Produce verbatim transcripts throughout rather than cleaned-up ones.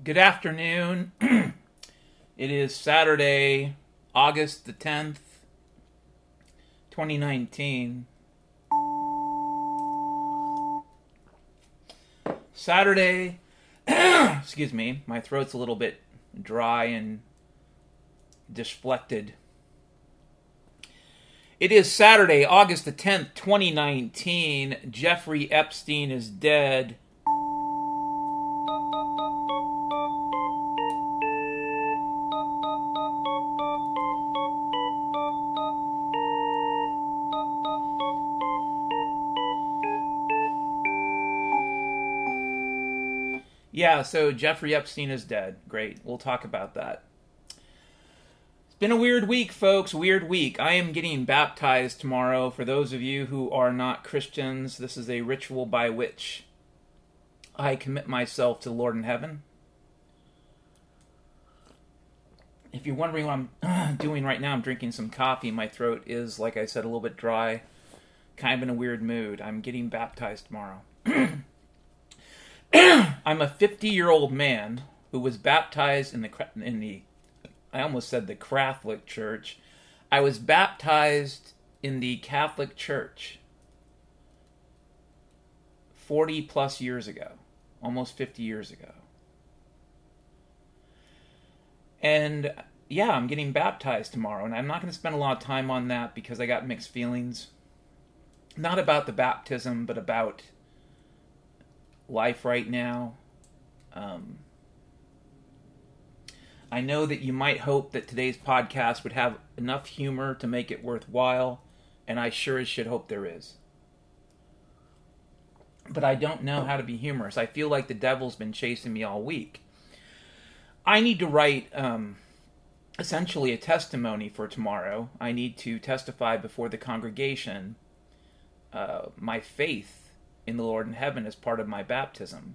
Good afternoon. It is Saturday, August the tenth, twenty nineteen. Saturday, excuse me, my throat's a little bit dry and disflected. It is Saturday, August the tenth, twenty nineteen. Jeffrey Epstein is dead. Yeah, so Jeffrey Epstein is dead. Great. We'll talk about that. It's been a weird week, folks. Weird week. I am getting baptized tomorrow. For those of you who are not Christians, this is a ritual by which I commit myself to the Lord in heaven. If you're wondering what I'm doing right now, I'm drinking some coffee. My throat is, like I said, a little bit dry. Kind of in a weird mood. I'm getting baptized tomorrow. I'm a fifty-year-old man who was baptized in the in the I almost said the Catholic Church. I was baptized in the Catholic Church forty plus years ago, almost fifty years ago. And yeah, I'm getting baptized tomorrow, and I'm not going to spend a lot of time on that because I got mixed feelings. Not about the baptism, but about life right now. Um, I know that you might hope that today's podcast would have enough humor to make it worthwhile, and I sure as shit hope there is. But I don't know how to be humorous. I feel like the devil's been chasing me all week. I need to write um, essentially a testimony for tomorrow. I need to testify before the congregation uh, my faith in the Lord in heaven as part of my baptism.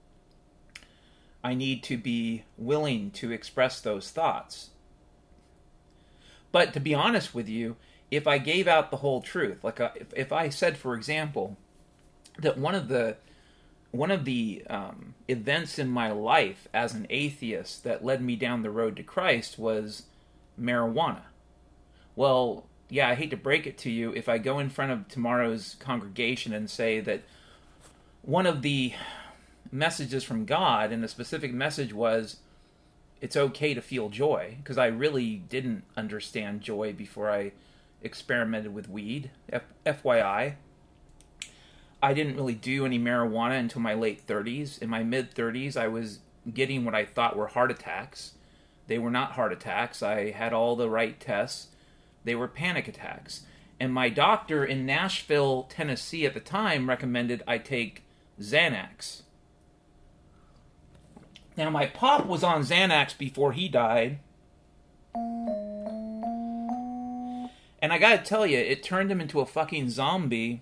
I need to be willing to express those thoughts. But to be honest with you, if I gave out the whole truth, like a, if, if I said, for example, that one of the one of the um, events in my life as an atheist that led me down the road to Christ was marijuana. Well, yeah, I hate to break it to you. If I go in front of tomorrow's congregation and say that one of the messages from God, and the specific message was, it's okay to feel joy, because I really didn't understand joy before I experimented with weed. F- FYI, I didn't really do any marijuana until my late thirties. In my mid-thirties, I was getting what I thought were heart attacks. They were not heart attacks. I had all the right tests. They were panic attacks. And my doctor in Nashville, Tennessee at the time recommended I take Xanax. Now, my pop was on Xanax before he died. And I gotta tell you, it turned him into a fucking zombie.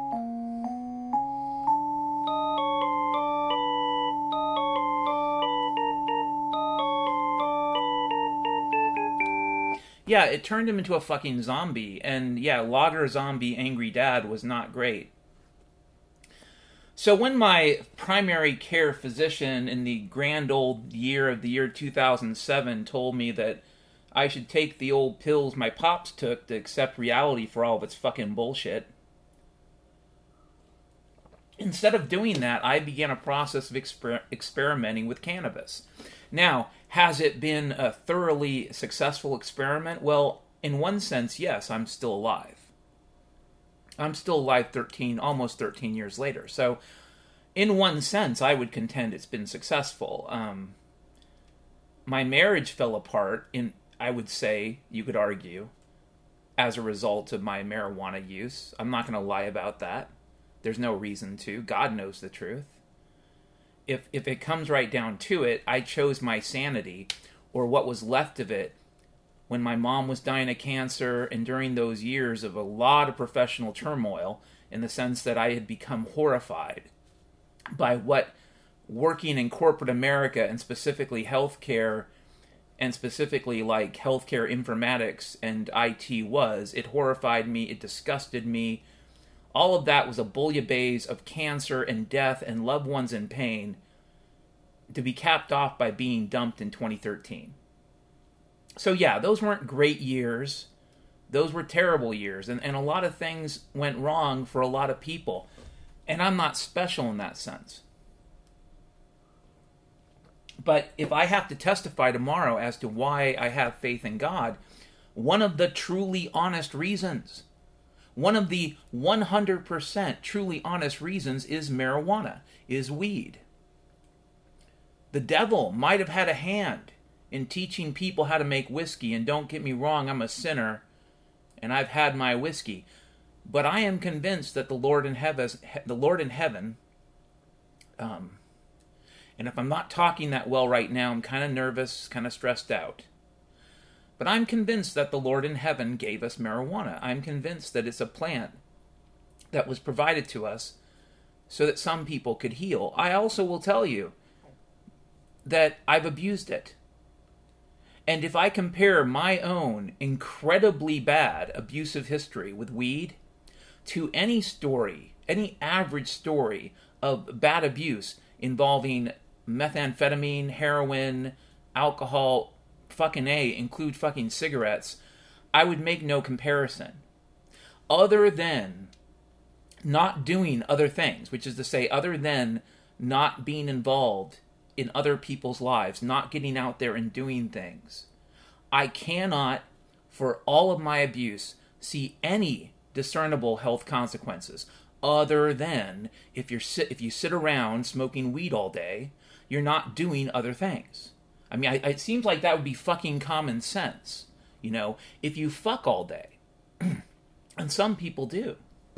Yeah, it turned him into a fucking zombie. And yeah, Lager Zombie Angry Dad was not great. So when my primary care physician in the grand old year of the year two thousand seven told me that I should take the old pills my pops took to accept reality for all of its fucking bullshit, instead of doing that, I began a process of exper- experimenting with cannabis. Now, has it been a thoroughly successful experiment? Well, in one sense, yes, I'm still alive. I'm still alive thirteen, almost thirteen years later. So, in one sense, I would contend it's been successful. Um, my marriage fell apart, in I would say, you could argue, as a result of my marijuana use. I'm not going to lie about that. There's no reason to. God knows the truth. If if it comes right down to it, I chose my sanity, or what was left of it, when my mom was dying of cancer, and during those years of a lot of professional turmoil, in the sense that I had become horrified by what working in corporate America, and specifically healthcare, and specifically like healthcare informatics and I T was. It horrified me, it disgusted me. All of that was a bouillabaisse of cancer and death and loved ones in pain. to be capped off by being dumped in twenty thirteen. So yeah, those weren't great years. Those were terrible years, and, and a lot of things went wrong for a lot of people. And I'm not special in that sense. But if I have to testify tomorrow as to why I have faith in God, one of the truly honest reasons, one of the one hundred percent truly honest reasons is marijuana, is weed. The devil might have had a hand in teaching people how to make whiskey, and don't get me wrong, I'm a sinner, and I've had my whiskey. But I am convinced that the Lord in heaven, the Lord in heaven, um, and if I'm not talking that well right now, I'm kind of nervous, kind of stressed out. But I'm convinced that the Lord in heaven gave us marijuana. I'm convinced that it's a plant that was provided to us so that some people could heal. I also will tell you that I've abused it. And if I compare my own incredibly bad abusive history with weed to any story, any average story of bad abuse involving methamphetamine, heroin, alcohol, fucking A, include fucking cigarettes, I would make no comparison. Other than not doing other things, which is to say, other than not being involved in other people's lives, not getting out there and doing things, I cannot, for all of my abuse, see any discernible health consequences other than if you're sit, if you sit around smoking weed all day, you're not doing other things. I mean, I, it seems like that would be fucking common sense. You know, if you fuck all day, and some people do.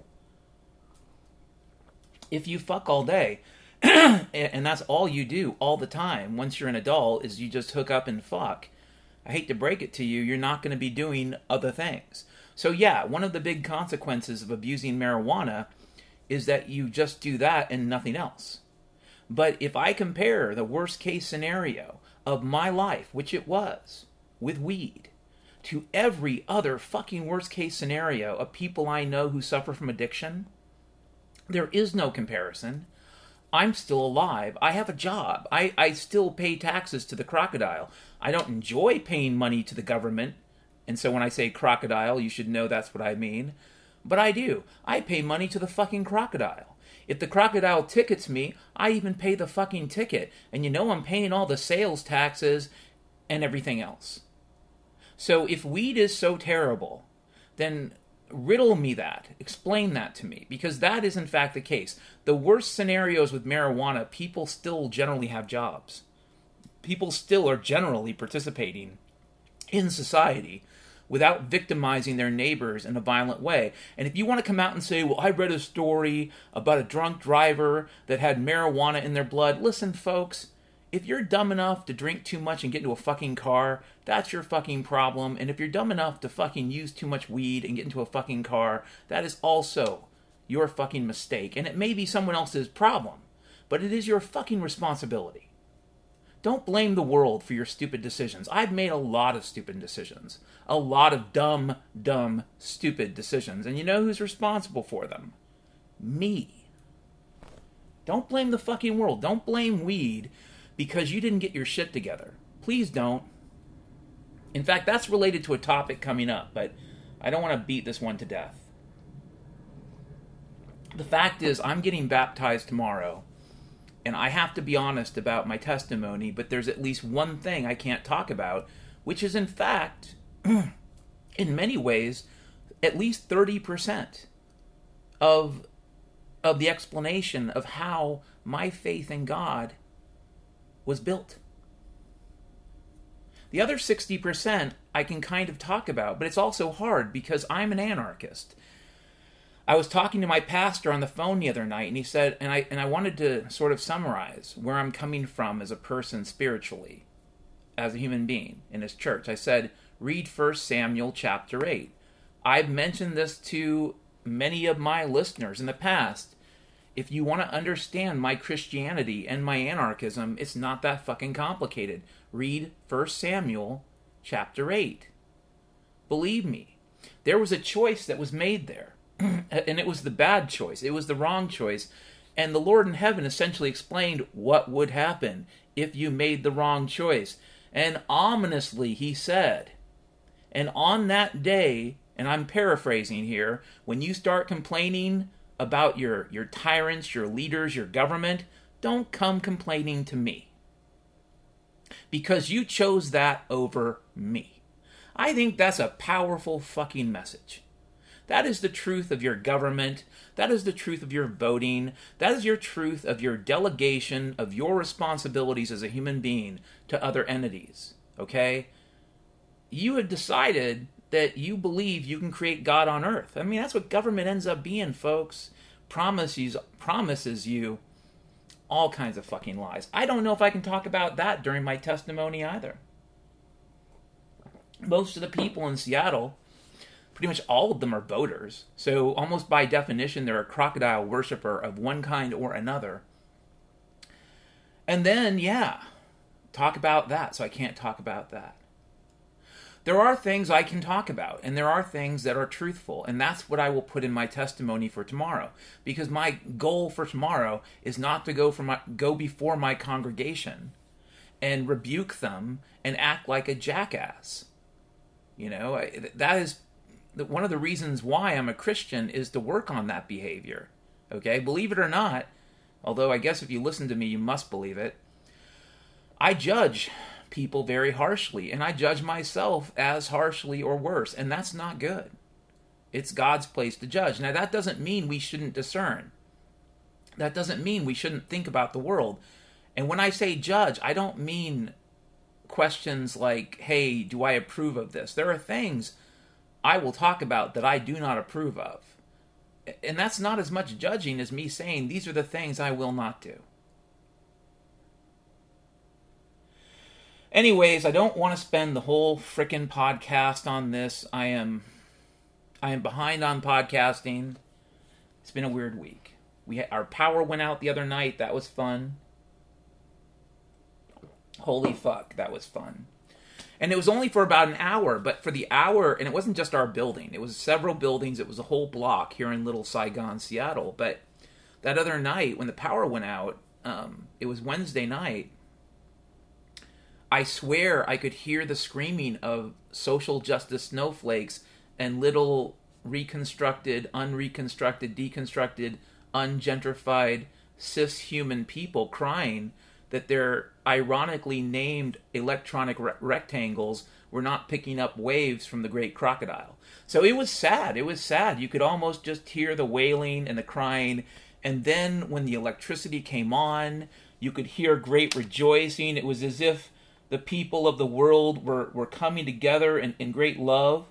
If you fuck all day, and that's all you do all the time, once you're an adult, is you just hook up and fuck, I hate to break it to you, you're not going to be doing other things. So yeah, one of the big consequences of abusing marijuana is that you just do that and nothing else. But if I compare the worst case scenario of my life, which it was, with weed, to every other fucking worst case scenario of people I know who suffer from addiction, there is no comparison. I'm still alive. I have a job. I, I still pay taxes to the crocodile. I don't enjoy paying money to the government. And so when I say crocodile, you should know that's what I mean. But I do. I pay money to the fucking crocodile. If the crocodile tickets me, I even pay the fucking ticket. And you know I'm paying all the sales taxes and everything else. So if weed is so terrible, then riddle me that. Explain that to me. Because that is in fact the case. The worst scenarios with marijuana, people still generally have jobs. People still are generally participating in society without victimizing their neighbors in a violent way. And if you want to come out and say, well, I read a story about a drunk driver that had marijuana in their blood, listen, folks, if you're dumb enough to drink too much and get into a fucking car, that's your fucking problem. And if you're dumb enough to fucking use too much weed and get into a fucking car, that is also your fucking mistake. And it may be someone else's problem, but it is your fucking responsibility. Don't blame the world for your stupid decisions. I've made a lot of stupid decisions. A lot of dumb, dumb, stupid decisions. And you know who's responsible for them? Me. Don't blame the fucking world. Don't blame weed because you didn't get your shit together. Please don't. In fact, that's related to a topic coming up, but I don't want to beat this one to death. The fact is, I'm getting baptized tomorrow. And I have to be honest about my testimony, but there's at least one thing I can't talk about, which is in fact, in many ways, at least thirty percent of, of the explanation of how my faith in God was built. The other sixty percent I can kind of talk about, but it's also hard because I'm an anarchist. I was talking to my pastor on the phone the other night, and he said, and I and I wanted to sort of summarize where I'm coming from as a person spiritually, as a human being in his church. I said, read First Samuel chapter eight. I've mentioned this to many of my listeners in the past. If you want to understand my Christianity and my anarchism, it's not that fucking complicated. Read First Samuel chapter eight. Believe me, there was a choice that was made there. And it was the bad choice. It was the wrong choice. And the Lord in heaven essentially explained what would happen if you made the wrong choice. And ominously he said, and on that day, and I'm paraphrasing here, when you start complaining about your, your tyrants, your leaders, your government, don't come complaining to me. Because you chose that over me. I think that's a powerful fucking message. That is the truth of your government. That is the truth of your voting. That is your truth of your delegation of your responsibilities as a human being to other entities. Okay? You have decided that you believe you can create God on earth. I mean, that's what government ends up being, folks. Promises, promises you all kinds of fucking lies. I don't know if I can talk about that during my testimony either. Most of the people in Seattle, pretty much all of them are voters. So almost by definition, they're a crocodile worshiper of one kind or another. And then, yeah, talk about that. So I can't talk about that. There are things I can talk about, and there are things that are truthful, and that's what I will put in my testimony for tomorrow. Because my goal for tomorrow is not to go for my go before my congregation and rebuke them and act like a jackass. You know, that is one of the reasons why I'm a Christian, is to work on that behavior. Okay, believe it or not, although I guess if you listen to me, you must believe it, I judge people very harshly, and I judge myself as harshly or worse, and that's not good. It's God's place to judge. Now, that doesn't mean we shouldn't discern. That doesn't mean we shouldn't think about the world. And when I say judge, I don't mean questions like, hey, do I approve of this? There are things I will talk about that I do not approve of. And that's not as much judging as me saying, these are the things I will not do. Anyways, I don't want to spend the whole frickin' podcast on this. I am I am behind on podcasting. It's been a weird week. We had, our power went out the other night. That was fun. Holy fuck, that was fun. And it was only for about an hour, but for the hour, and it wasn't just our building. It was several buildings. It was a whole block here in Little Saigon, Seattle. But that other night, when the power went out, um, it was Wednesday night, I swear I could hear the screaming of social justice snowflakes and little reconstructed, unreconstructed, deconstructed, ungentrified, cis-human people crying that their ironically named electronic re- rectangles were not picking up waves from the great crocodile. So it was sad. It was sad. You could almost just hear the wailing and the crying. And then when the electricity came on, you could hear great rejoicing. It was as if the people of the world were, were coming together in, in great love.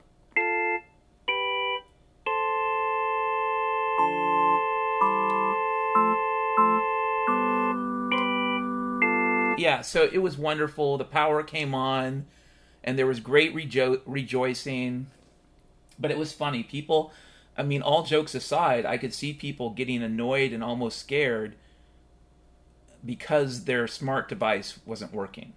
Yeah, so it was wonderful. The power came on, and there was great rejo- rejoicing. But it was funny. People, I mean, all jokes aside, I could see people getting annoyed and almost scared because their smart device wasn't working.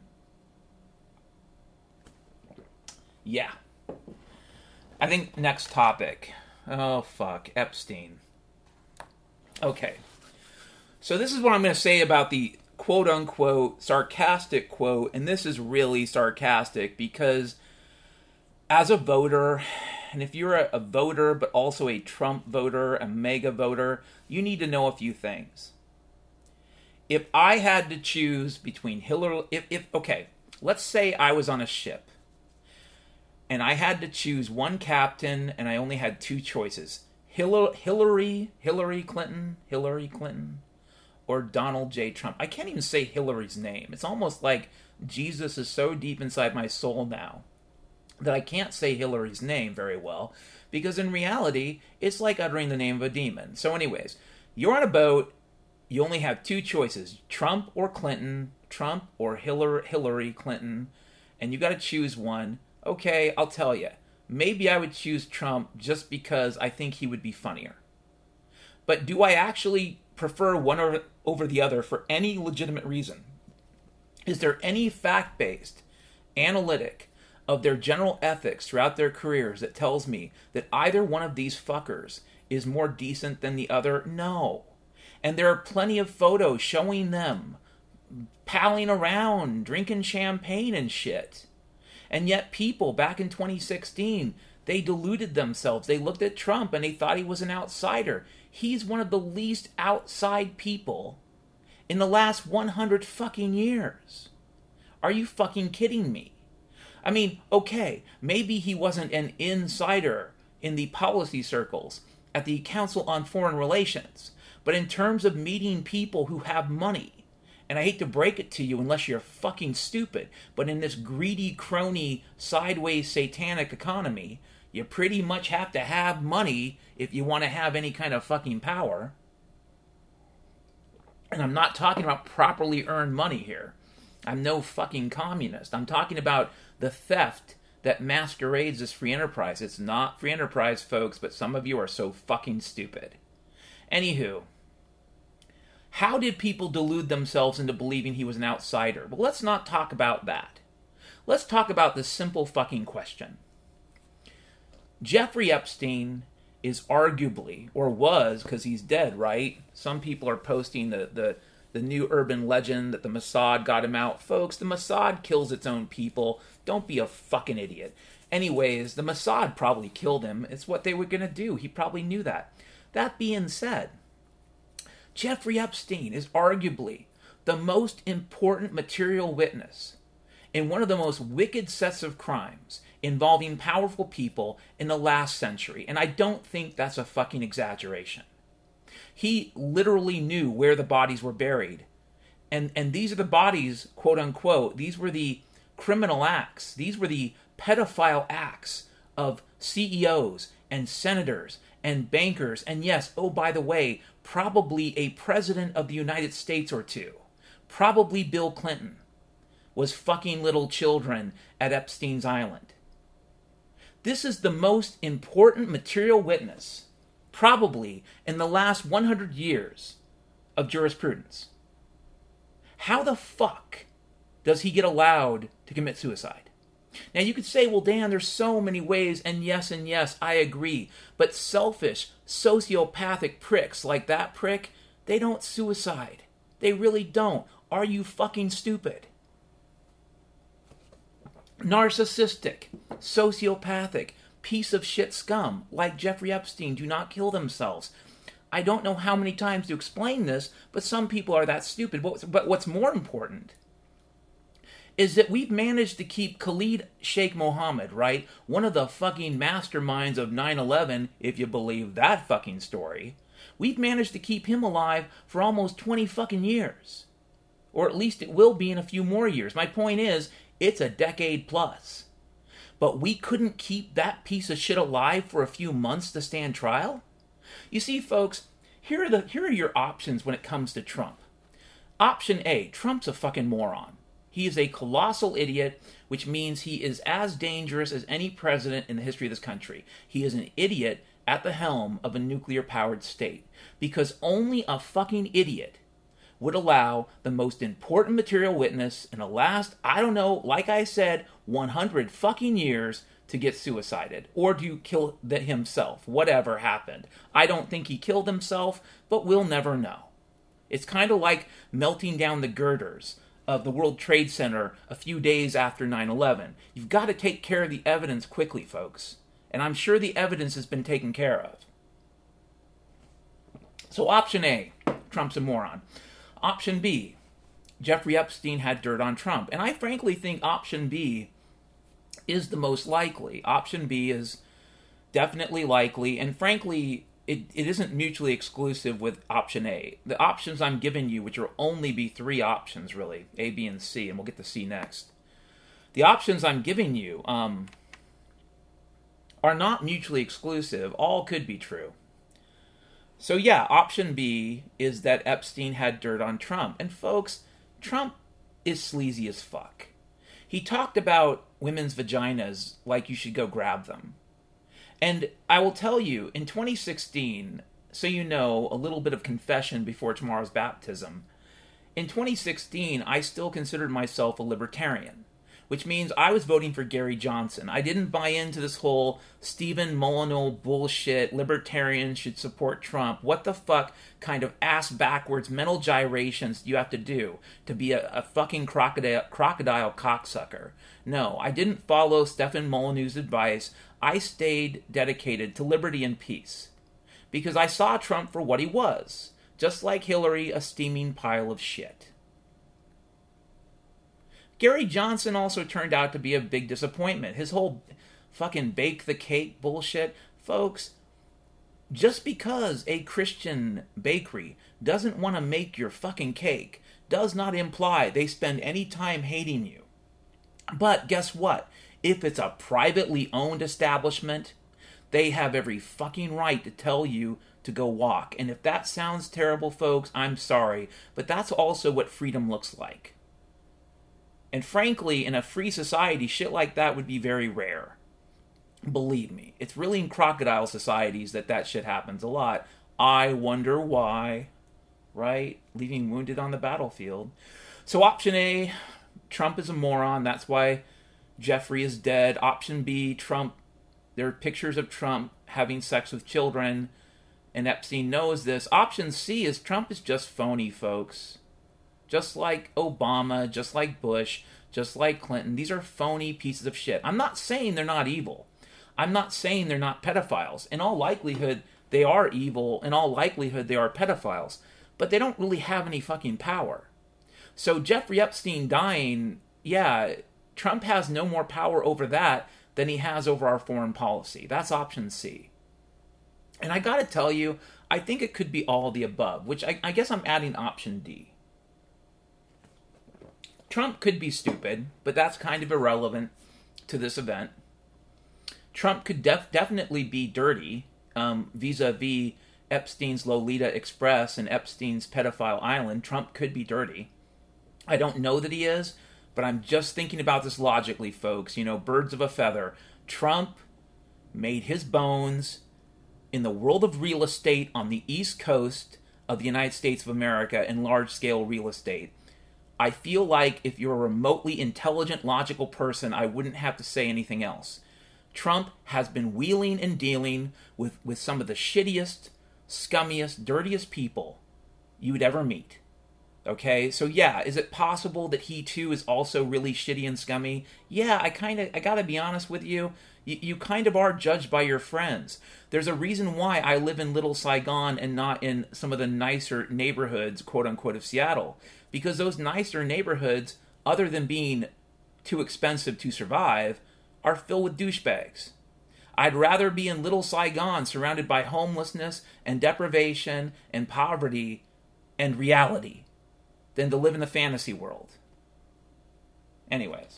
Yeah. I think next topic. Oh, fuck. Epstein. Okay. So this is what I'm going to say about the quote-unquote sarcastic quote, and this is really sarcastic because as a voter, and if you're a, a voter but also a Trump voter, a MAGA voter, you need to know a few things. If I had to choose between Hillary... If, if okay, let's say I was on a ship, and I had to choose one captain, and I only had two choices. Hillary, Hillary, Hillary Clinton, Hillary Clinton, or Donald J. Trump. I can't even say Hillary's name. It's almost like Jesus is so deep inside my soul now that I can't say Hillary's name very well, because in reality, it's like uttering the name of a demon. So anyways, you're on a boat, you only have two choices, Trump or Clinton, Trump or Hillary, Hillary Clinton, and you got to choose one. Okay, I'll tell you. Maybe I would choose Trump just because I think he would be funnier. But do I actually prefer one or, over the other for any legitimate reason? Is there any fact-based, analytic, of their general ethics throughout their careers that tells me that either one of these fuckers is more decent than the other? No. And there are plenty of photos showing them palling around, drinking champagne and shit. And yet people back in twenty sixteen, they deluded themselves. They looked at Trump and they thought he was an outsider. He's one of the least outside people in the last one hundred fucking years. Are you fucking kidding me? I mean, okay, maybe he wasn't an insider in the policy circles at the Council on Foreign Relations, but in terms of meeting people who have money, and I hate to break it to you unless you're fucking stupid, but in this greedy, crony, sideways, satanic economy, you pretty much have to have money if you want to have any kind of fucking power. And I'm not talking about properly earned money here. I'm no fucking communist. I'm talking about the theft that masquerades as free enterprise. It's not free enterprise, folks, but some of you are so fucking stupid. Anywho, how did people delude themselves into believing he was an outsider? Well, let's not talk about that. Let's talk about this simple fucking question. Jeffrey Epstein is arguably, or was, because he's dead, right? Some people are posting the, the, the new urban legend that the Mossad got him out. Folks, the Mossad kills its own people. Don't be a fucking idiot. Anyways, the Mossad probably killed him. It's what they were going to do. He probably knew that. That being said, Jeffrey Epstein is arguably the most important material witness in one of the most wicked sets of crimes involving powerful people in the last century. And I don't think that's a fucking exaggeration. He literally knew where the bodies were buried. And, and these are the bodies, quote unquote, these were the criminal acts. These were the pedophile acts of C E Os and senators and bankers. And yes, oh, by the way, probably a president of the United States or two. Probably Bill Clinton was fucking little children at Epstein's Island. This is the most important material witness, probably in the last one hundred years of jurisprudence. How the fuck does he get allowed to commit suicide? Now you could say, well, Dan, there's so many ways, and yes, and yes, I agree. But selfish, sociopathic pricks like that prick, they don't suicide. They really don't. Are you fucking stupid? Narcissistic, sociopathic, piece of shit scum like Jeffrey Epstein do not kill themselves. I don't know how many times to explain this, but some people are that stupid. But what's more important is that we've managed to keep Khalid Sheikh Mohammed, right? One of the fucking masterminds of nine eleven, if you believe that fucking story. We've managed to keep him alive for almost twenty fucking years. Or at least it will be in a few more years. My point is, it's a decade plus. But we couldn't keep that piece of shit alive for a few months to stand trial? You see, folks, here are, the, here are your options when it comes to Trump. Option A, Trump's a fucking moron. He is a colossal idiot, which means he is as dangerous as any president in the history of this country. He is an idiot at the helm of a nuclear-powered state. Because only a fucking idiot would allow the most important material witness in the last, I don't know, like I said, one hundred fucking years to get suicided. Or to kill the, himself. Whatever happened. I don't think he killed himself, but we'll never know. It's kind of like melting down the girders of the World Trade Center a few days after nine eleven. You've got to take care of the evidence quickly, folks. And I'm sure the evidence has been taken care of. So option A, Trump's a moron. Option B, Jeffrey Epstein had dirt on Trump. And I frankly think option B is the most likely. Option B is definitely likely, and frankly, it, it isn't mutually exclusive with option A. The options I'm giving you, which will only be three options, really, A, B, and C, and we'll get to C next. The options I'm giving you um, are not mutually exclusive. All could be true. So yeah, option B is that Epstein had dirt on Trump. And folks, Trump is sleazy as fuck. He talked about women's vaginas like you should go grab them. And I will tell you, in twenty sixteen, so you know, a little bit of confession before tomorrow's baptism, in twenty sixteen, I still considered myself a libertarian, which means I was voting for Gary Johnson. I didn't buy into this whole Stephen Molyneux bullshit, libertarians should support Trump. What the fuck kind of ass-backwards mental gyrations do you have to do to be a, a fucking crocodile, crocodile cocksucker? No, I didn't follow Stephen Molyneux's advice. I stayed dedicated to liberty and peace. Because I saw Trump for what he was. Just like Hillary, a steaming pile of shit. Gary Johnson also turned out to be a big disappointment. His whole fucking bake the cake bullshit. Folks, just because a Christian bakery doesn't want to make your fucking cake does not imply they spend any time hating you. But guess what? If it's a privately owned establishment, they have every fucking right to tell you to go walk. And if that sounds terrible, folks, I'm sorry. But that's also what freedom looks like. And frankly, in a free society, shit like that would be very rare. Believe me. It's really in crocodile societies that that shit happens a lot. I wonder why. Right? Leaving wounded on the battlefield. So option A, Trump is a moron. That's why Jeffrey is dead. Option B, Trump, there are pictures of Trump having sex with children, and Epstein knows this. Option C is Trump is just phony, folks. Just like Obama, just like Bush, just like Clinton. These are phony pieces of shit. I'm not saying they're not evil. I'm not saying they're not pedophiles. In all likelihood, they are evil. In all likelihood, they are pedophiles. But they don't really have any fucking power. So Jeffrey Epstein dying, yeah, Trump has no more power over that than he has over our foreign policy. That's option C. And I gotta tell you, I think it could be all the above, which I, I guess I'm adding option D. Trump could be stupid, but that's kind of irrelevant to this event. Trump could def- definitely be dirty, um, vis-a-vis Epstein's Lolita Express and Epstein's Pedophile Island. Trump could be dirty. I don't know that he is, but I'm just thinking about this logically, folks. You know, birds of a feather. Trump made his bones in the world of real estate on the East Coast of the United States of America in large-scale real estate. I feel like if you're a remotely intelligent, logical person, I wouldn't have to say anything else. Trump has been wheeling and dealing with, with some of the shittiest, scummiest, dirtiest people you would ever meet. Okay, so yeah, is it possible that he too is also really shitty and scummy? Yeah, I kind of, I gotta be honest with you, you, you kind of are judged by your friends. There's a reason why I live in Little Saigon and not in some of the nicer neighborhoods, quote unquote, of Seattle. Because those nicer neighborhoods, other than being too expensive to survive, are filled with douchebags. I'd rather be in Little Saigon surrounded by homelessness and deprivation and poverty and reality than to live in the fantasy world. Anyways.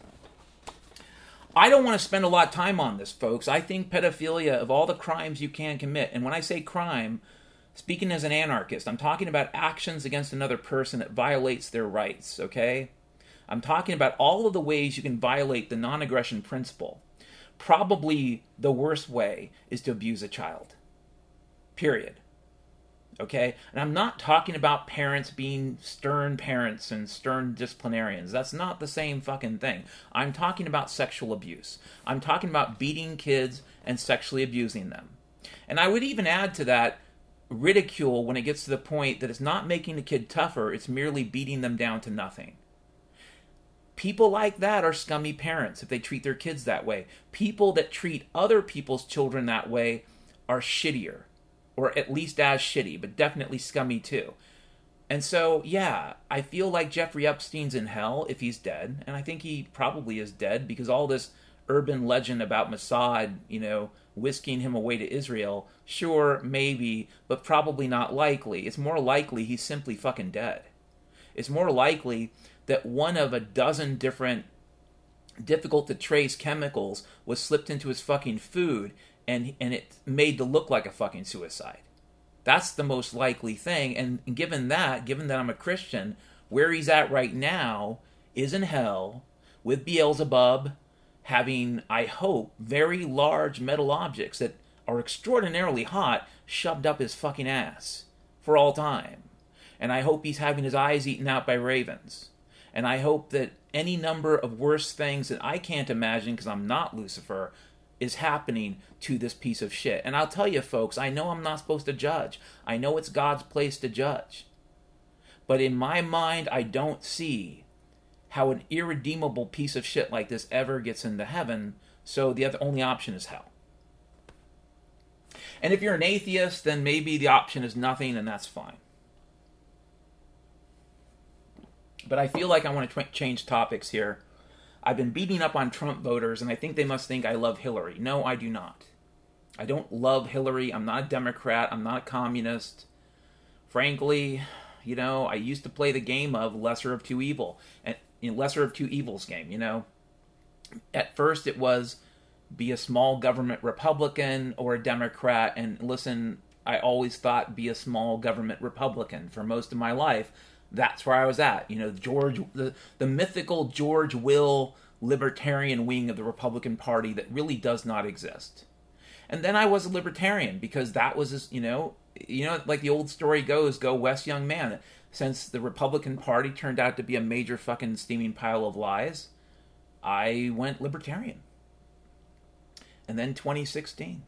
I don't want to spend a lot of time on this, folks. I think pedophilia, of all the crimes you can commit, and when I say crime, speaking as an anarchist, I'm talking about actions against another person that violates their rights, okay? I'm talking about all of the ways you can violate the non-aggression principle. Probably the worst way is to abuse a child. Period. Okay? And I'm not talking about parents being stern parents and stern disciplinarians. That's not the same fucking thing. I'm talking about sexual abuse. I'm talking about beating kids and sexually abusing them. And I would even add to that ridicule when it gets to the point that it's not making the kid tougher, it's merely beating them down to nothing. People like that are scummy parents if they treat their kids that way. People that treat other people's children that way are shittier. Or at least as shitty, but definitely scummy too. And so, yeah, I feel like Jeffrey Epstein's in hell if he's dead. And I think he probably is dead because all this urban legend about Mossad, you know, whisking him away to Israel, sure, maybe, but probably not likely. It's more likely he's simply fucking dead. It's more likely that one of a dozen different difficult-to-trace chemicals was slipped into his fucking food, and and it made to look like a fucking suicide. That's the most likely thing, and given that, given that I'm a Christian, where he's at right now is in hell, with Beelzebub, having, I hope, very large metal objects that are extraordinarily hot shoved up his fucking ass for all time. And I hope he's having his eyes eaten out by ravens. And I hope that any number of worse things that I can't imagine, because I'm not Lucifer, is happening to this piece of shit. And I'll tell you, folks, I know I'm not supposed to judge. I know it's God's place to judge. But in my mind, I don't see how an irredeemable piece of shit like this ever gets into heaven, so the other only option is hell. And if you're an atheist, then maybe the option is nothing, and that's fine. But I feel like I want to change topics here. I've been beating up on Trump voters, and I think they must think I love Hillary. No, I do not. I don't love Hillary. I'm not a Democrat. I'm not a communist. Frankly, you know, I used to play the game of lesser of two evil, and you know, lesser of two evils game, you know. At first it was be a small government Republican or a Democrat, and listen, I always thought be a small government Republican for most of my life. That's where I was at. You know, George, the, the mythical George Will libertarian wing of the Republican Party that really does not exist. And then I was a libertarian because that was, you know, you know, like the old story goes, go west, young man. Since the Republican Party turned out to be a major fucking steaming pile of lies, I went libertarian. And then twenty sixteen.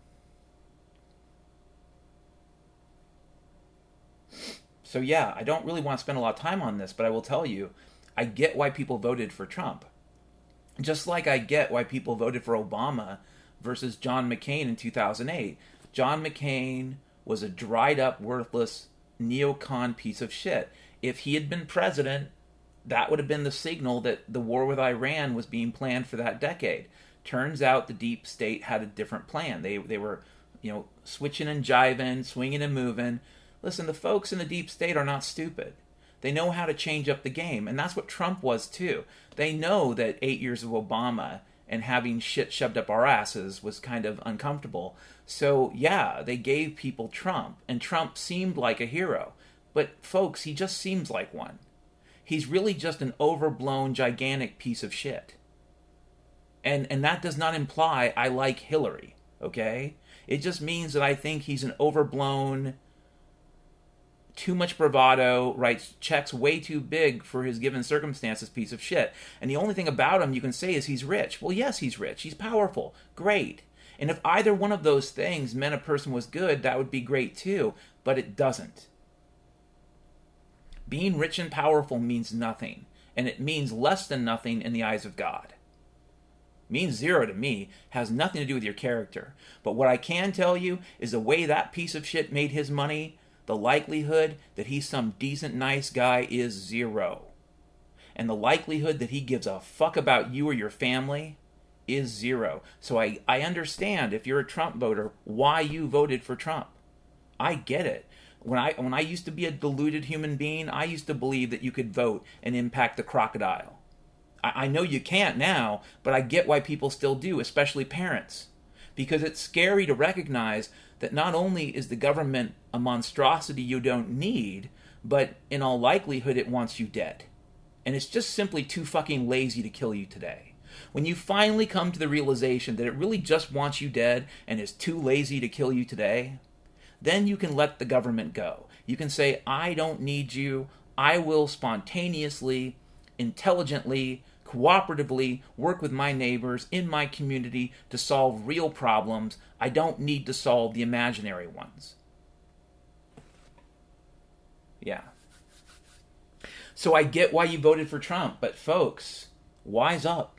So yeah, I don't really want to spend a lot of time on this, but I will tell you, I get why people voted for Trump. Just like I get why people voted for Obama versus John McCain in two thousand eight. John McCain was a dried up, worthless, neocon piece of shit. If he had been president, that would have been the signal that the war with Iran was being planned for that decade. Turns out the deep state had a different plan. They they were, you know, switching and jiving, swinging and moving. Listen, the folks in the deep state are not stupid. They know how to change up the game, and that's what Trump was too. They know that eight years of Obama and having shit shoved up our asses was kind of uncomfortable. So yeah, they gave people Trump, and Trump seemed like a hero. But folks, he just seems like one. He's really just an overblown, gigantic piece of shit. And and that does not imply I like Hillary, okay? It just means that I think he's an overblown, too much bravado, writes checks way too big for his given circumstances piece of shit. And the only thing about him you can say is he's rich. Well, yes, he's rich. He's powerful. Great. And if either one of those things meant a person was good, that would be great too. But it doesn't. Being rich and powerful means nothing. And it means less than nothing in the eyes of God. Means zero to me, has nothing to do with your character. But what I can tell you is the way that piece of shit made his money, the likelihood that he's some decent, nice guy is zero. And the likelihood that he gives a fuck about you or your family is zero. So I, I understand, if you're a Trump voter, why you voted for Trump. I get it. When I when I used to be a deluded human being, I used to believe that you could vote and impact the crocodile. I, I know you can't now, but I get why people still do, especially parents. Because it's scary to recognize that not only is the government a monstrosity you don't need, but in all likelihood it wants you dead. And it's just simply too fucking lazy to kill you today. When you finally come to the realization that it really just wants you dead and is too lazy to kill you today, then you can let the government go. You can say, I don't need you. I will spontaneously, intelligently, cooperatively work with my neighbors in my community to solve real problems. I don't need to solve the imaginary ones. Yeah. So I get why you voted for Trump, but folks, wise up.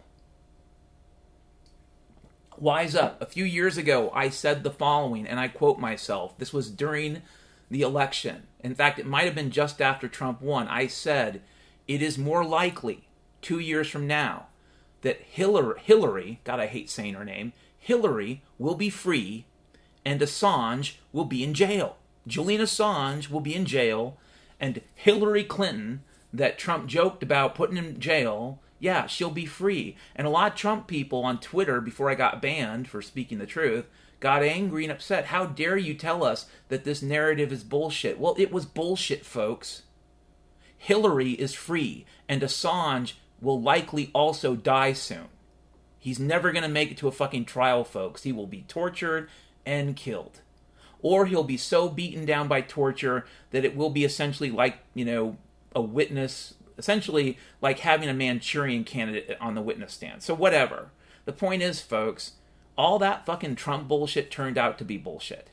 Wise up. A few years ago, I said the following, and I quote myself. This was during the election. In fact, it might have been just after Trump won. I said, it is more likely two years from now that Hillary, Hillary, God, I hate saying her name, Hillary will be free and Assange will be in jail. Julian Assange will be in jail, and Hillary Clinton, that Trump joked about putting in jail, yeah, she'll be free. And a lot of Trump people on Twitter, before I got banned for speaking the truth, got angry and upset. How dare you tell us that this narrative is bullshit? Well, it was bullshit, folks. Hillary is free, and Assange will likely also die soon. He's never going to make it to a fucking trial, folks. He will be tortured and killed. Or he'll be so beaten down by torture that it will be essentially like, you know, a witness essentially like having a Manchurian candidate on the witness stand. So whatever. The point is, folks, all that fucking Trump bullshit turned out to be bullshit.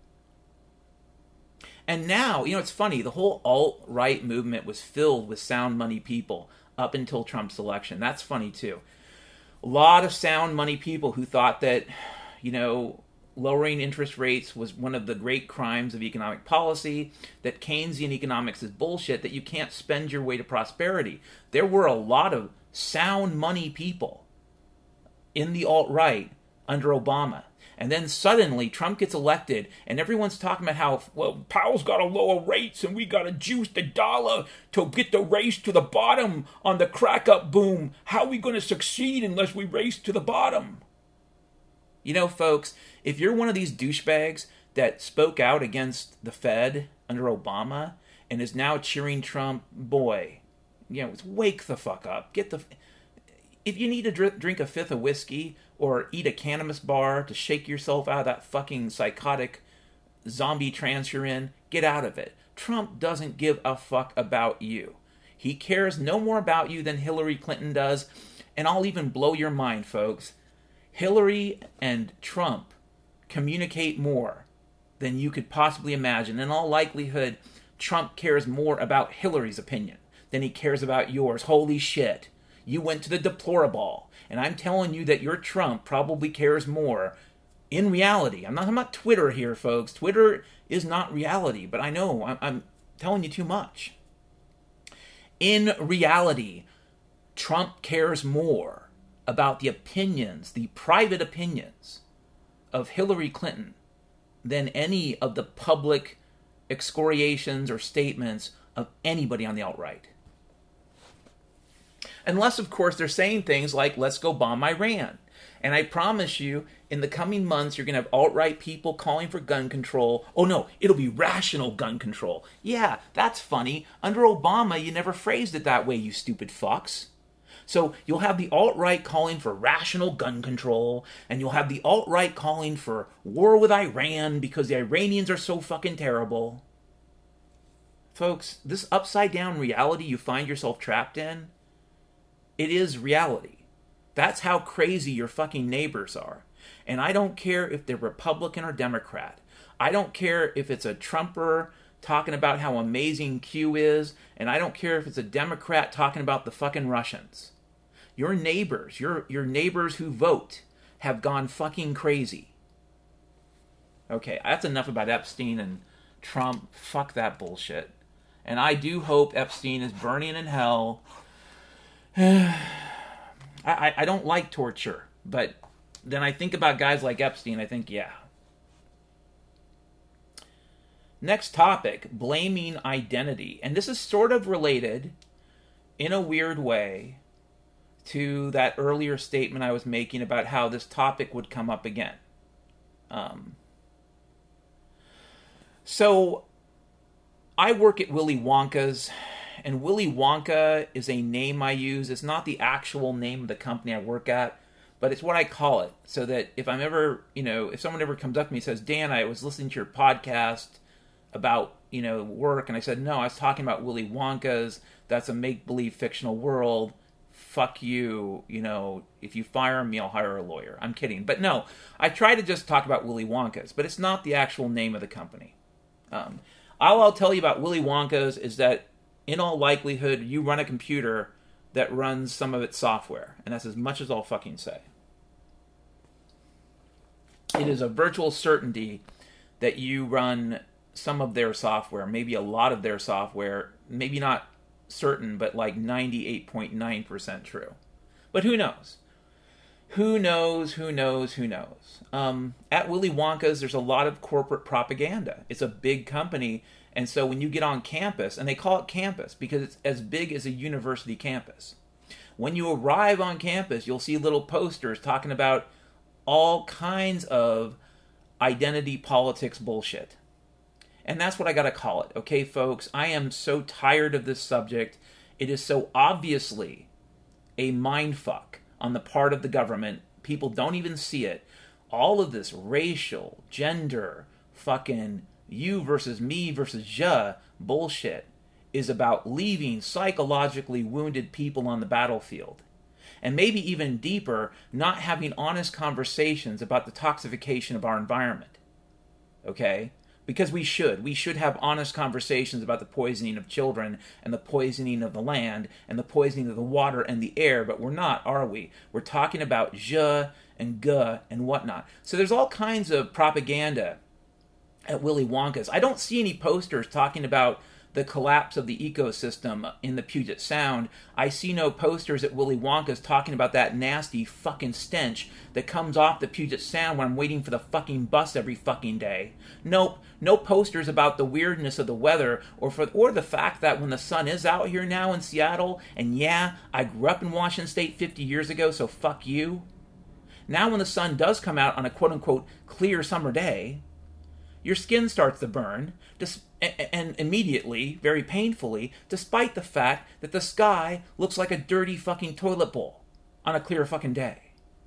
And now, you know, it's funny, the whole alt-right movement was filled with sound money people up until Trump's election. That's funny, too. A lot of sound money people who thought that, you know, lowering interest rates was one of the great crimes of economic policy, that Keynesian economics is bullshit, that you can't spend your way to prosperity. There were a lot of sound money people in the alt-right under Obama. And then suddenly Trump gets elected and everyone's talking about how, well, Powell's got to lower rates and we got to juice the dollar to get the race to the bottom on the crack-up boom. How are we going to succeed unless we race to the bottom? You know, folks, if you're one of these douchebags that spoke out against the Fed under Obama and is now cheering Trump, boy, you know, wake the fuck up. Get the... If you need to dr- drink a fifth of whiskey or eat a cannabis bar to shake yourself out of that fucking psychotic zombie trance you're in, get out of it. Trump doesn't give a fuck about you. He cares no more about you than Hillary Clinton does. And I'll even blow your mind, folks. Hillary and Trump communicate more than you could possibly imagine. In all likelihood, Trump cares more about Hillary's opinion than he cares about yours. Holy shit. You went to the deplorable, and I'm telling you that your Trump probably cares more in reality. I'm not talking about Twitter here, folks. Twitter is not reality, but I know I'm, I'm telling you too much. In reality, Trump cares more about the opinions, the private opinions of Hillary Clinton than any of the public excoriations or statements of anybody on the alt-right. Unless, of course, they're saying things like, let's go bomb Iran. And I promise you, in the coming months, you're going to have alt-right people calling for gun control. Oh, no, it'll be rational gun control. Yeah, that's funny. Under Obama, you never phrased it that way, you stupid fucks. So you'll have the alt-right calling for rational gun control, and you'll have the alt-right calling for war with Iran because the Iranians are so fucking terrible. Folks, this upside-down reality you find yourself trapped in, it is reality. That's how crazy your fucking neighbors are. And I don't care if they're Republican or Democrat. I don't care if it's a Trumper talking about how amazing Q is, and I don't care if it's a Democrat talking about the fucking Russians. Your neighbors, your your neighbors who vote, have gone fucking crazy. Okay, that's enough about Epstein and Trump. Fuck that bullshit. And I do hope Epstein is burning in hell. I, I don't like torture, but then I think about guys like Epstein, I think, yeah. Next topic, blaming identity. And this is sort of related, in a weird way, to that earlier statement I was making about how this topic would come up again. Um, so, I work at Willy Wonka's. And Willy Wonka is a name I use. It's not the actual name of the company I work at, but it's what I call it. So that if I'm ever, you know, if someone ever comes up to me and says, Dan, I was listening to your podcast about, you know, work, and I said, no, I was talking about Willy Wonka's. That's a make-believe fictional world. Fuck you. You know, if you fire me, I'll hire a lawyer. I'm kidding. But no, I try to just talk about Willy Wonka's, but it's not the actual name of the company. Um, all I'll tell you about Willy Wonka's is that in all likelihood, you run a computer that runs some of its software. And that's as much as I'll fucking say. It is a virtual certainty that you run some of their software, maybe a lot of their software, maybe not certain, but like ninety-eight point nine percent true. But who knows? Who knows, who knows, who knows? Um, at Willy Wonka's, there's a lot of corporate propaganda. It's a big company. And so when you get on campus, and they call it campus because it's as big as a university campus. When you arrive on campus, you'll see little posters talking about all kinds of identity politics bullshit. And that's what I gotta call it, okay, folks? I am so tired of this subject. It is so obviously a mindfuck on the part of the government. People don't even see it. All of this racial, gender, fucking you versus me versus ya bullshit is about leaving psychologically wounded people on the battlefield. And maybe even deeper, not having honest conversations about the toxification of our environment. Okay? Because we should. We should have honest conversations about the poisoning of children and the poisoning of the land and the poisoning of the water and the air, but we're not, are we? We're talking about je and guh and whatnot. So there's all kinds of propaganda at Willy Wonka's. I don't see any posters talking about the collapse of the ecosystem in the Puget Sound. I see no posters at Willy Wonka's talking about that nasty fucking stench that comes off the Puget Sound when I'm waiting for the fucking bus every fucking day. Nope, no posters about the weirdness of the weather or for or the fact that when the sun is out here now in Seattle, and yeah, I grew up in Washington State fifty years ago, so fuck you. Now when the sun does come out on a quote-unquote clear summer day, your skin starts to burn, and immediately, very painfully, despite the fact that the sky looks like a dirty fucking toilet bowl on a clear fucking day.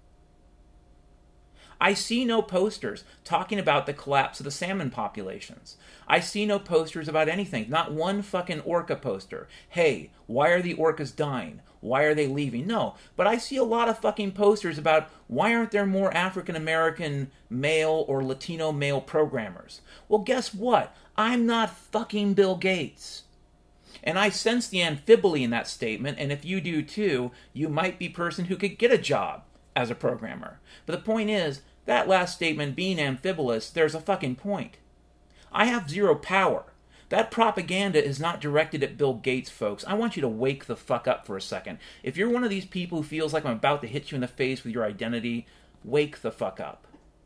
I see no posters talking about the collapse of the salmon populations. I see no posters about anything. Not one fucking orca poster. Hey, why are the orcas dying? Why are they leaving? No, but I see a lot of fucking posters about why aren't there more African American male or Latino male programmers? Well, guess what? I'm not fucking Bill Gates. And I sense the amphibole in that statement, and if you do too, you might be a person who could get a job as a programmer. But the point is, that last statement being amphibolous, there's a fucking point. I have zero power. That propaganda is not directed at Bill Gates, folks. I want you to wake the fuck up for a second. If you're one of these people who feels like I'm about to hit you in the face with your identity, wake the fuck up.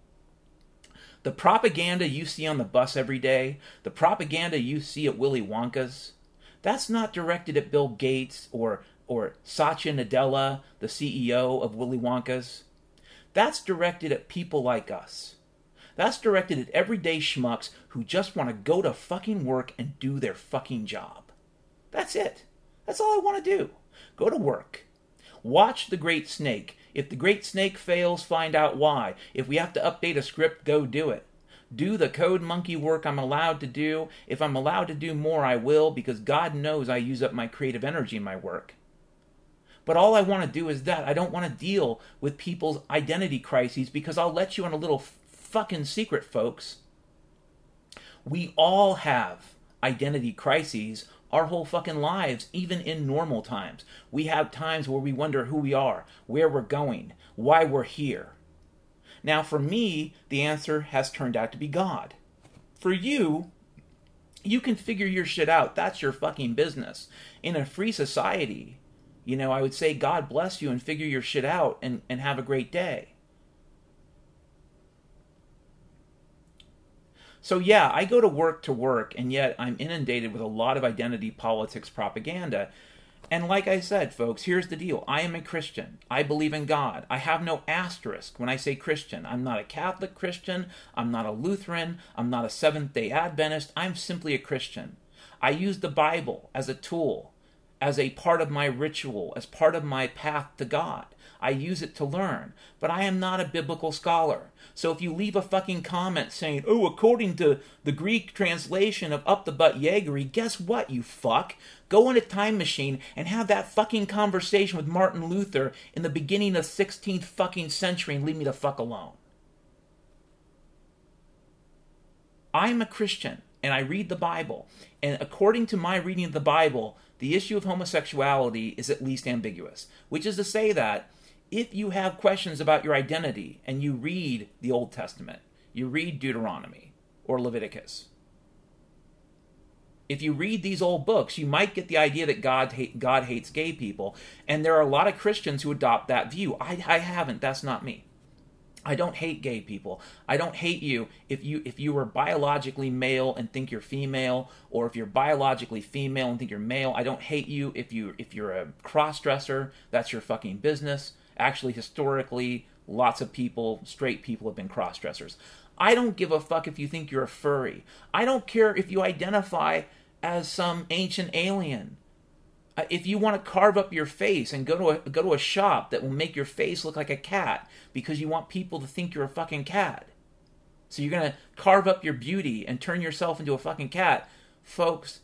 The propaganda you see on the bus every day, the propaganda you see at Willy Wonka's, that's not directed at Bill Gates or, or Satya Nadella, the C E O of Willy Wonka's. That's directed at people like us. That's directed at everyday schmucks who just want to go to fucking work and do their fucking job. That's it. That's all I want to do. Go to work. Watch The Great Snake. If The Great Snake fails, find out why. If we have to update a script, go do it. Do the code monkey work I'm allowed to do. If I'm allowed to do more, I will, because God knows I use up my creative energy in my work. But all I want to do is that. I don't want to deal with people's identity crises, because I'll let you on a little f- fucking secret, folks. We all have identity crises our whole fucking lives, even in normal times. We have times where we wonder who we are, where we're going, why we're here. Now, for me, the answer has turned out to be God. For you, you can figure your shit out. That's your fucking business. In a free society, you know, I would say God bless you and figure your shit out and, and have a great day. So yeah, I go to work to work, and yet I'm inundated with a lot of identity politics propaganda. And like I said, folks, here's the deal. I am a Christian. I believe in God. I have no asterisk when I say Christian. I'm not a Catholic Christian. I'm not a Lutheran. I'm not a Seventh-day Adventist. I'm simply a Christian. I use the Bible as a tool, as a part of my ritual, as part of my path to God. I use it to learn, but I am not a biblical scholar. So if you leave a fucking comment saying, oh, according to the Greek translation of Up the Butt Yeagery, guess what, you fuck? Go in a time machine and have that fucking conversation with Martin Luther in the beginning of the sixteenth fucking century and leave me the fuck alone. I'm a Christian, and I read the Bible, and according to my reading of the Bible, the issue of homosexuality is at least ambiguous, which is to say that if you have questions about your identity and you read the Old Testament, you read Deuteronomy or Leviticus, if you read these old books, you might get the idea that God hate, God hates gay people, and there are a lot of Christians who adopt that view. I, I haven't. That's not me. I don't hate gay people. I don't hate you if you if you were biologically male and think you're female, or if you're biologically female and think you're male. I don't hate you if you if you're a cross-dresser. That's your fucking business. Actually, historically, lots of people, straight people, have been cross-dressers. I don't give a fuck if you think you're a furry. I don't care if you identify as some ancient alien. If you want to carve up your face and go to a, go to a shop that will make your face look like a cat because you want people to think you're a fucking cat, so you're going to carve up your beauty and turn yourself into a fucking cat, folks,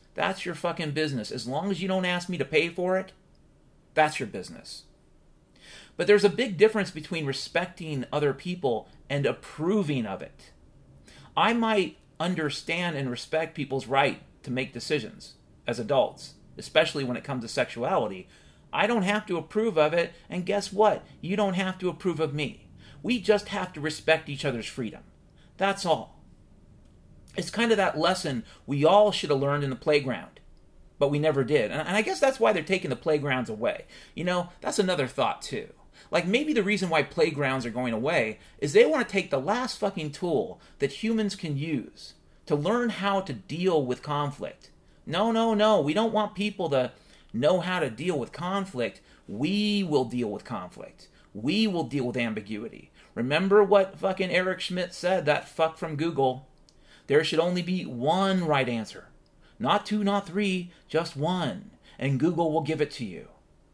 that's your fucking business. As long as you don't ask me to pay for it, that's your business. But there's a big difference between respecting other people and approving of it. I might understand and respect people's right to make decisions as adults, especially when it comes to sexuality. I don't have to approve of it, and guess what? You don't have to approve of me. We just have to respect each other's freedom. That's all. It's kind of that lesson we all should have learned in the playground, but we never did. And I guess that's why they're taking the playgrounds away. You know, that's another thought too. Like, maybe the reason why playgrounds are going away is they want to take the last fucking tool that humans can use to learn how to deal with conflict. No, no, no. We don't want people to know how to deal with conflict. We will deal with conflict. We will deal with ambiguity. Remember what fucking Eric Schmidt said, that fuck from Google? There should only be one right answer. Not two, not three, just one. And Google will give it to you.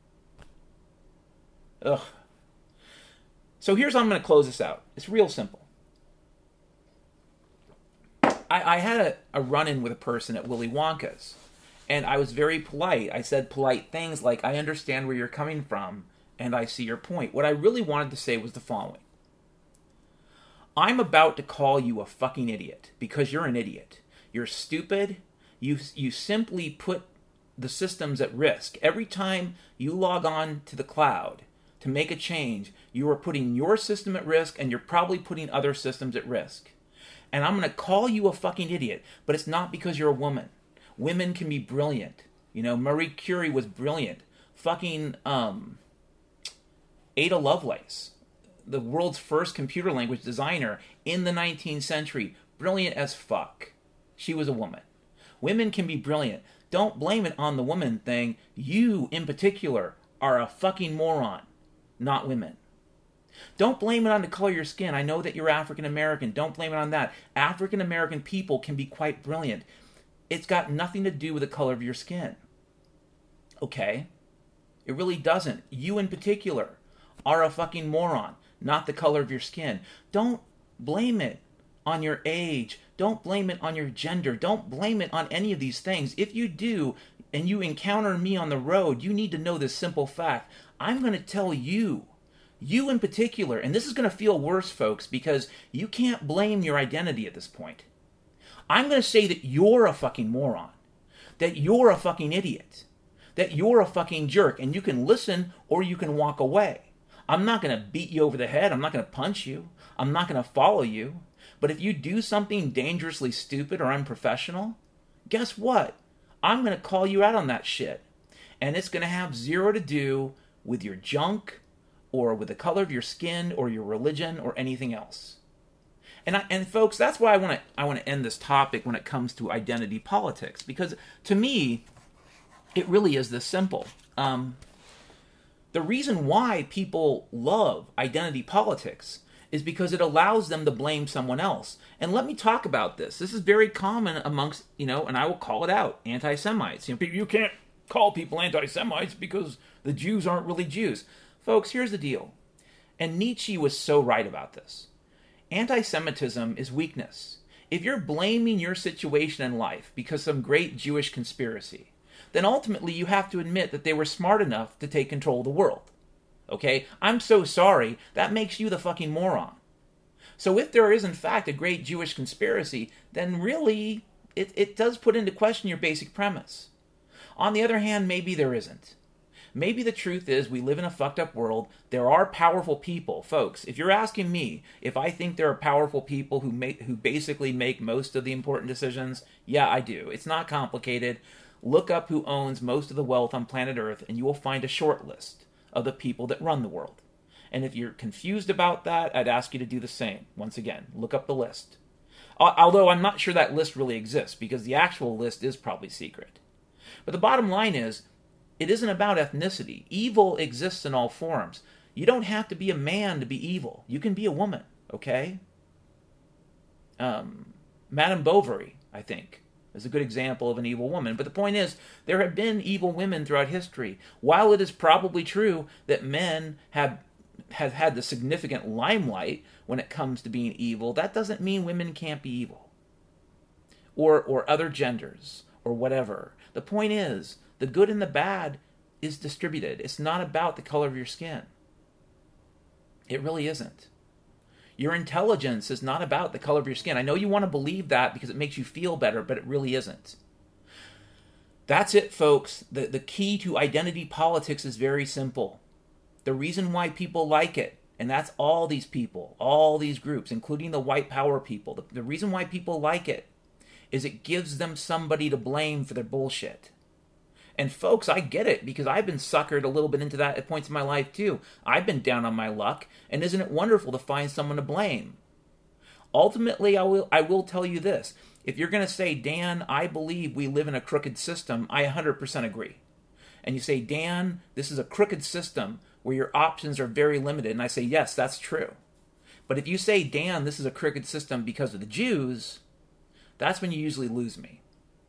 Ugh. So here's how I'm going to close this out. It's real simple. I, I had a, a run-in with a person at Willy Wonka's, and I was very polite. I said polite things like, I understand where you're coming from, and I see your point. What I really wanted to say was the following. I'm about to call you a fucking idiot, because you're an idiot. You're stupid. You, you simply put the systems at risk. Every time you log on to the cloud to make a change, you are putting your system at risk, and you're probably putting other systems at risk. And I'm going to call you a fucking idiot, but it's not because you're a woman. Women can be brilliant. You know, Marie Curie was brilliant. Fucking um, Ada Lovelace, the world's first computer language designer in the nineteenth century, brilliant as fuck. She was a woman. Women can be brilliant. Don't blame it on the woman thing. You, in particular, are a fucking moron, not women. Don't blame it on the color of your skin. I know that you're African American. Don't blame it on that. African American people can be quite brilliant. It's got nothing to do with the color of your skin. Okay? It really doesn't. You in particular are a fucking moron, not the color of your skin. Don't blame it on your age. Don't blame it on your gender. Don't blame it on any of these things. If you do, and you encounter me on the road, you need to know this simple fact. I'm going to tell you, you in particular, and this is going to feel worse, folks, because you can't blame your identity at this point. I'm going to say that you're a fucking moron, that you're a fucking idiot, that you're a fucking jerk, and you can listen or you can walk away. I'm not going to beat you over the head. I'm not going to punch you. I'm not going to follow you. But if you do something dangerously stupid or unprofessional, guess what? I'm going to call you out on that shit. And it's going to have zero to do with your junk or with the color of your skin or your religion or anything else. And I, and folks, that's why I want to I want to end this topic when it comes to identity politics, because to me, it really is this simple. Um, the reason why people love identity politics is because it allows them to blame someone else. And let me talk about this. This is very common amongst, you know, and I will call it out, anti-Semites. You know, you can't call people anti-Semites because the Jews aren't really Jews. Folks, here's the deal. And Nietzsche was so right about this. Anti-Semitism is weakness. If you're blaming your situation in life because some great Jewish conspiracy, then ultimately you have to admit that they were smart enough to take control of the world. Okay? I'm so sorry. That makes you the fucking moron. So if there is in fact a great Jewish conspiracy, then really it, it does put into question your basic premise. On the other hand, maybe there isn't. Maybe the truth is we live in a fucked up world. There are powerful people. Folks, if you're asking me if I think there are powerful people who make who basically make most of the important decisions, yeah, I do. It's not complicated. Look up who owns most of the wealth on planet Earth, and you will find a short list of the people that run the world. And if you're confused about that, I'd ask you to do the same. Once again, look up the list. Although I'm not sure that list really exists, because the actual list is probably secret. But the bottom line is, it isn't about ethnicity. Evil exists in all forms. You don't have to be a man to be evil. You can be a woman, okay? Um, Madame Bovary, I think, is a good example of an evil woman. But the point is, there have been evil women throughout history. While it is probably true that men have, have had the significant limelight when it comes to being evil, that doesn't mean women can't be evil. Or, or other genders, or whatever. The point is, the good and the bad is distributed. It's not about the color of your skin. It really isn't. Your intelligence is not about the color of your skin. I know you want to believe that because it makes you feel better, but it really isn't. That's it, folks. The, the key to identity politics is very simple. The reason why people like it, and that's all these people, all these groups, including the white power people, the, the reason why people like it is it gives them somebody to blame for their bullshit. And folks, I get it, because I've been suckered a little bit into that at points in my life too. I've been down on my luck, and isn't it wonderful to find someone to blame? Ultimately, I will I will tell you this. If you're going to say, Dan, I believe we live in a crooked system, I one hundred percent agree. And you say, Dan, this is a crooked system where your options are very limited, and I say, yes, that's true. But if you say, Dan, this is a crooked system because of the Jews, that's when you usually lose me.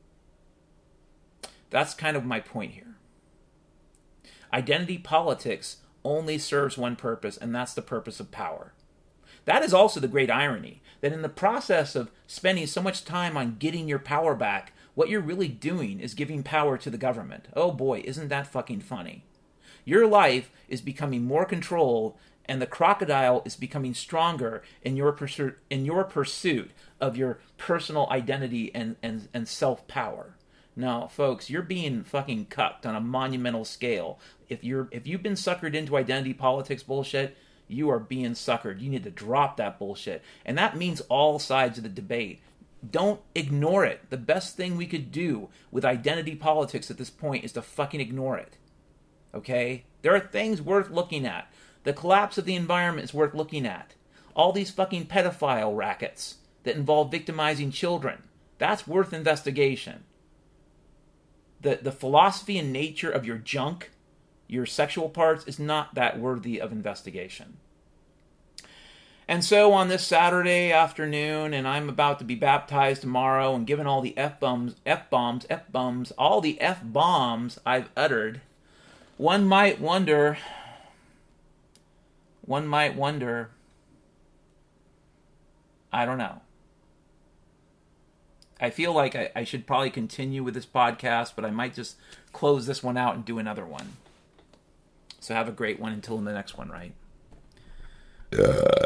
That's kind of my point here. Identity politics only serves one purpose, and that's the purpose of power. That is also the great irony, that in the process of spending so much time on getting your power back, what you're really doing is giving power to the government. Oh boy, isn't that fucking funny? Your life is becoming more controlled, and the crocodile is becoming stronger in your pursuit, in your pursuit of your personal identity and, and, and self-power. No, folks, you're being fucking cucked on a monumental scale. If you're if you've been suckered into identity politics bullshit, you are being suckered. You need to drop that bullshit. And that means all sides of the debate. Don't ignore it. The best thing we could do with identity politics at this point is to fucking ignore it. Okay? There are things worth looking at. The collapse of the environment is worth looking at. All these fucking pedophile rackets that involve victimizing children, that's worth investigation. The, the philosophy and nature of your junk, your sexual parts, is not that worthy of investigation. And so on this Saturday afternoon, and I'm about to be baptized tomorrow, and given all the F-bombs, F-bombs, F-bombs, all the F-bombs I've uttered, one might wonder, one might wonder, I don't know. I feel like I, I should probably continue with this podcast, but I might just close this one out and do another one. So have a great one until the next one, right? Yeah.